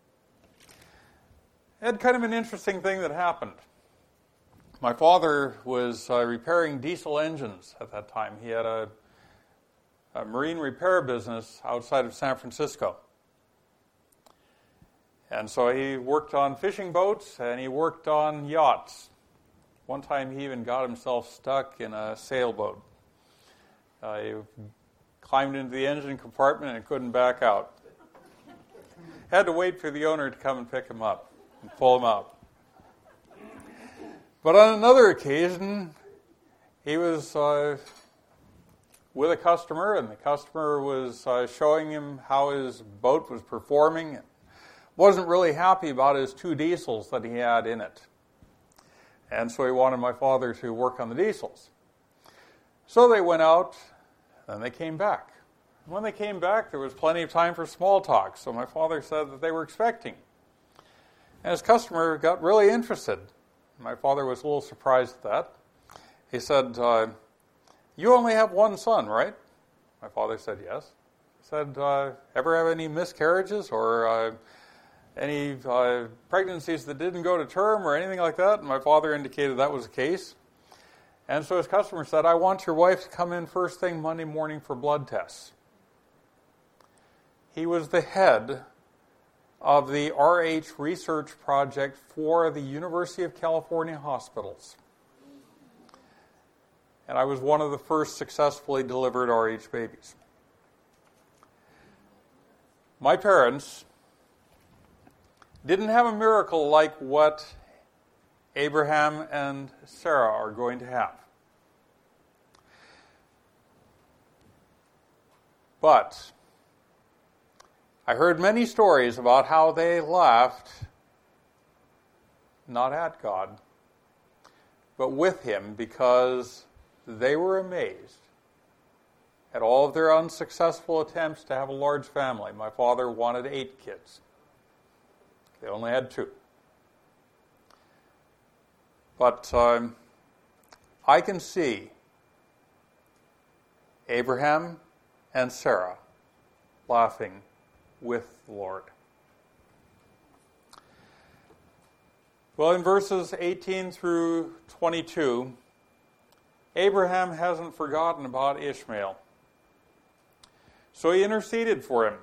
It had kind of an interesting thing that happened. My father was repairing diesel engines at that time. He had a marine repair business outside of San Francisco. And so he worked on fishing boats and he worked on yachts. One time he even got himself stuck in a sailboat. He climbed into the engine compartment and couldn't back out. Had to wait for the owner to come and pick him up and pull him out. But on another occasion, he was with a customer, and the customer was showing him how his boat was performing, and wasn't really happy about his 2 diesels that he had in it. And so he wanted my father to work on the diesels. So they went out, and they came back. And when they came back, there was plenty of time for small talk, so my father said that they were expecting. And his customer got really interested. My father was a little surprised at that. He said, "You only have one son, right?" My father said, "Yes." He said, "Ever have any miscarriages or any pregnancies that didn't go to term or anything like that?" And my father indicated that was the case. And so his customer said, "I want your wife to come in first thing Monday morning for blood tests." He was the head of the RH research project for the University of California hospitals. And I was one of the first successfully delivered RH babies. My parents didn't have a miracle like what Abraham and Sarah are going to have. But I heard many stories about how they laughed, not at God, but with Him, because they were amazed at all of their unsuccessful attempts to have a large family. My father wanted 8 kids. They only had 2. But I can see Abraham and Sarah laughing with the Lord. Well, in verses 18 through 22, Abraham hasn't forgotten about Ishmael. So he interceded for him.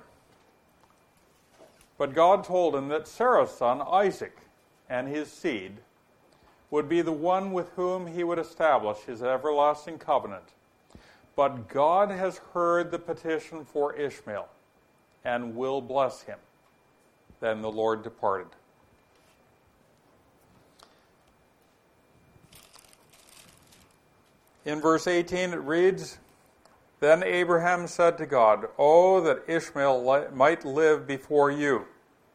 But God told him that Sarah's son, Isaac, and his seed would be the one with whom he would establish his everlasting covenant. But God has heard the petition for Ishmael and will bless him. Then the Lord departed. In verse 18 it reads, "Then Abraham said to God, 'Oh, that Ishmael might live before you.'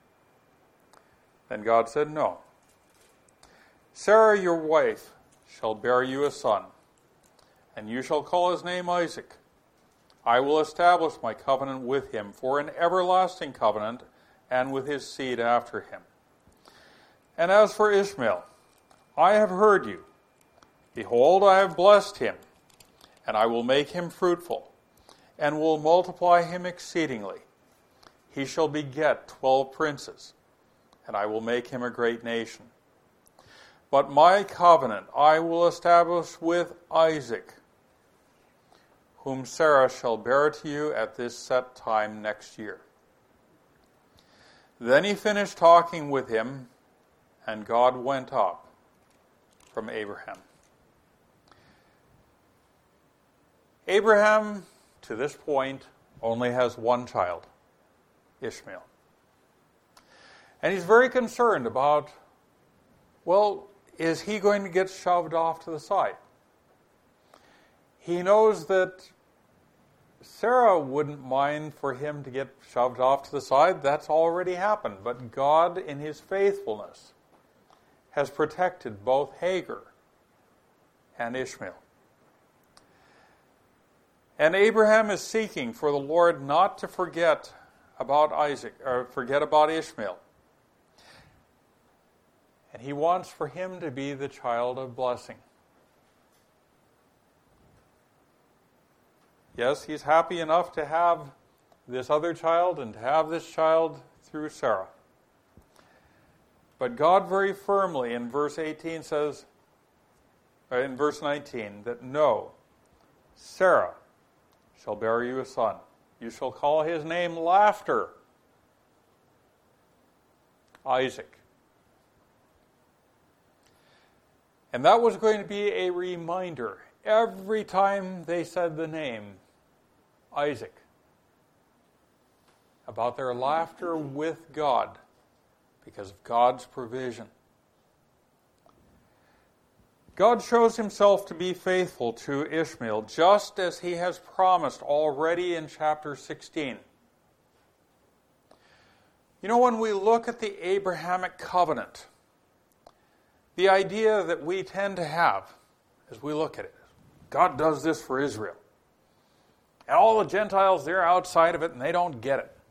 Then God said, 'No. Sarah your wife shall bear you a son, and you shall call his name Isaac. I will establish my covenant with him for an everlasting covenant, and with his seed after him. And as for Ishmael, I have heard you. Behold, I have blessed him, and I will make him fruitful, and will multiply him exceedingly. He shall beget 12 princes, and I will make him a great nation. But my covenant I will establish with Isaac, whom Sarah shall bear to you at this set time next year.' Then he finished talking with him, and God went up from Abraham." Abraham, to this point, only has one child, Ishmael. And he's very concerned about, well, is he going to get shoved off to the side? He knows that Sarah wouldn't mind for him to get shoved off to the side. That's already happened. But God, in his faithfulness, has protected both Hagar and Ishmael. And Abraham is seeking for the Lord not to forget about Isaac, or forget about Ishmael. And he wants for him to be the child of blessing. Yes, he's happy enough to have this other child and to have this child through Sarah. But God very firmly in verse 18 says, in verse 19, that no, Sarah shall bear you a son. You shall call his name Laughter, Isaac. And that was going to be a reminder every time they said the name Isaac about their laughter with God because of God's provision. God shows himself to be faithful to Ishmael, just as he has promised already in chapter 16. You know, when we look at the Abrahamic covenant, the idea that we tend to have as we look at it, God does this for Israel. And all the Gentiles, they're outside of it and they don't get it.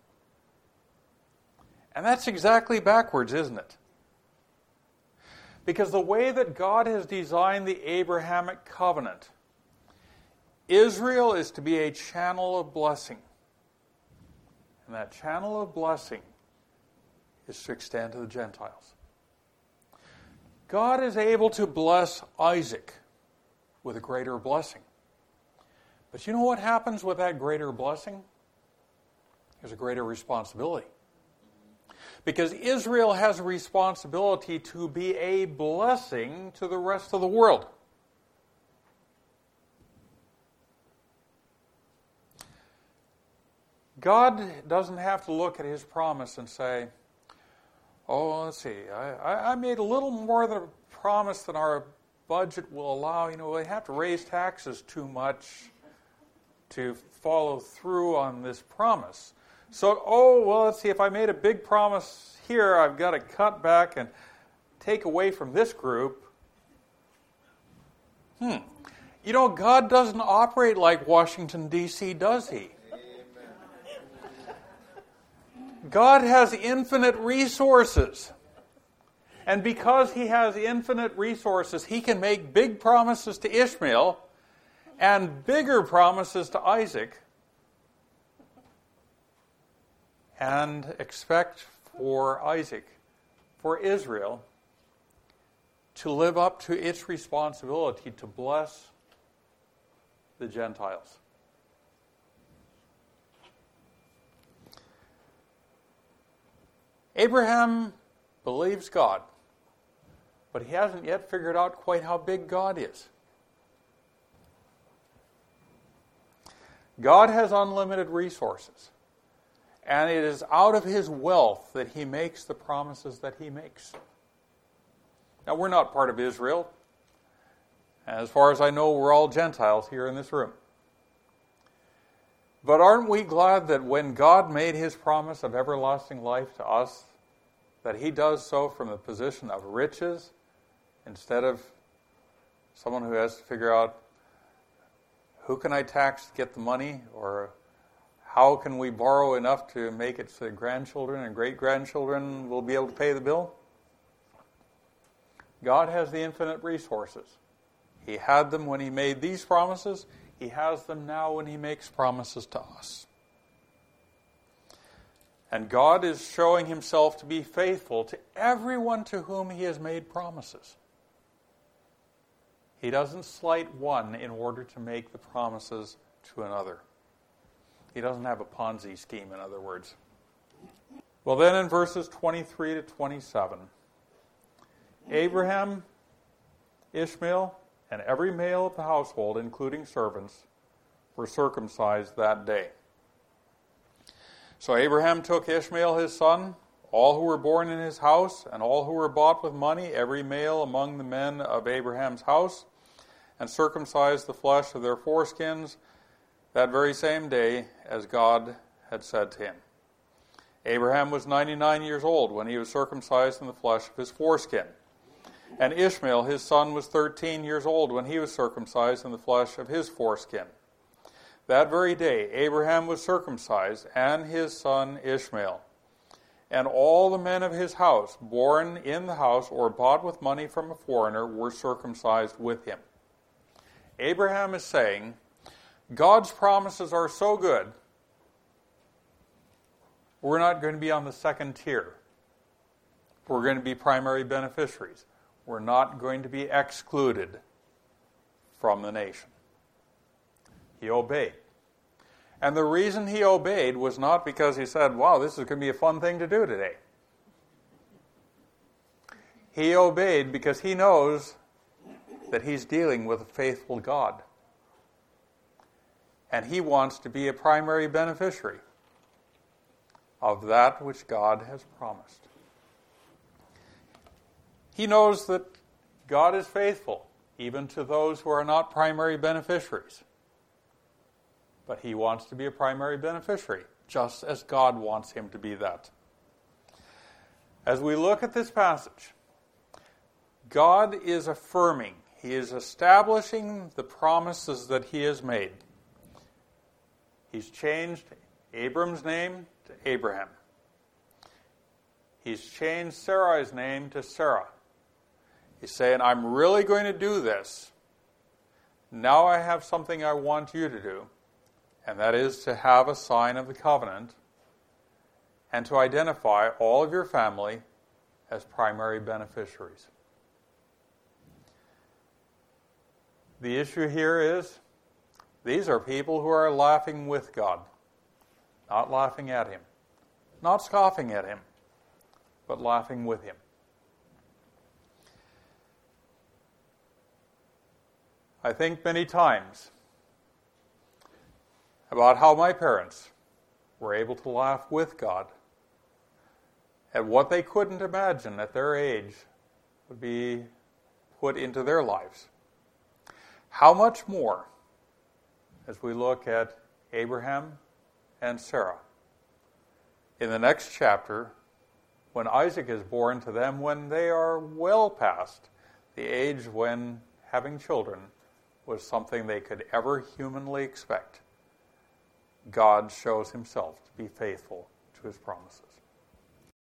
And that's exactly backwards, isn't it? Because the way that God has designed the Abrahamic covenant, Israel is to be a channel of blessing. And that channel of blessing is to extend to the Gentiles. God is able to bless Isaac with a greater blessing. But you know what happens with that greater blessing? There's a greater responsibility. Because Israel has a responsibility to be a blessing to the rest of the world. God doesn't have to look at his promise and say, oh, let's see, I made a little more than a promise than our budget will allow. You know, we have to raise taxes too much to follow through on this promise. So, let's see, if I made a big promise here, I've got to cut back and take away from this group. You know, God doesn't operate like Washington, D.C., does he? God has infinite resources. And because he has infinite resources, he can make big promises to Ishmael and bigger promises to Isaac and expect for Isaac, for Israel, to live up to its responsibility to bless the Gentiles. Abraham believes God, but he hasn't yet figured out quite how big God is. God has unlimited resources, and it is out of his wealth that he makes the promises that he makes. Now, we're not part of Israel. As far as I know, we're all Gentiles here in this room. But aren't we glad that when God made his promise of everlasting life to us, that he does so from the position of riches instead of someone who has to figure out who can I tax to get the money, or how can we borrow enough to make it so that grandchildren and great-grandchildren will be able to pay the bill? God has the infinite resources. He had them when he made these promises. He has them now when he makes promises to us. And God is showing himself to be faithful to everyone to whom he has made promises. He doesn't slight one in order to make the promises to another. He doesn't have a Ponzi scheme, in other words. Well, then in verses 23 to 27, Abraham, Ishmael, and every male of the household, including servants, were circumcised that day. So Abraham took Ishmael his son, all who were born in his house, and all who were bought with money, every male among the men of Abraham's house, and circumcised the flesh of their foreskins, that very same day as God had said to him. Abraham was 99 years old when he was circumcised in the flesh of his foreskin. And Ishmael, his son, was 13 years old when he was circumcised in the flesh of his foreskin. That very day Abraham was circumcised, and his son Ishmael. And all the men of his house, born in the house or bought with money from a foreigner, were circumcised with him. Abraham is saying, God's promises are so good, we're not going to be on the second tier. We're going to be primary beneficiaries. We're not going to be excluded from the nation. He obeyed. And the reason he obeyed was not because he said, wow, this is going to be a fun thing to do today. He obeyed because he knows that he's dealing with a faithful God. And he wants to be a primary beneficiary of that which God has promised. He knows that God is faithful, even to those who are not primary beneficiaries. But he wants to be a primary beneficiary, just as God wants him to be that. As we look at this passage, God is affirming, he is establishing the promises that he has made. He's changed Abram's name to Abraham. He's changed Sarai's name to Sarah. He's saying, I'm really going to do this. Now I have something I want you to do, and that is to have a sign of the covenant and to identify all of your family as primary beneficiaries. The issue here is, these are people who are laughing with God, not laughing at him, not scoffing at him, but laughing with him. I think many times about how my parents were able to laugh with God at what they couldn't imagine at their age would be put into their lives. How much more as we look at Abraham and Sarah. In the next chapter, when Isaac is born to them, when they are well past the age when having children was something they could ever humanly expect, God shows himself to be faithful to his promises.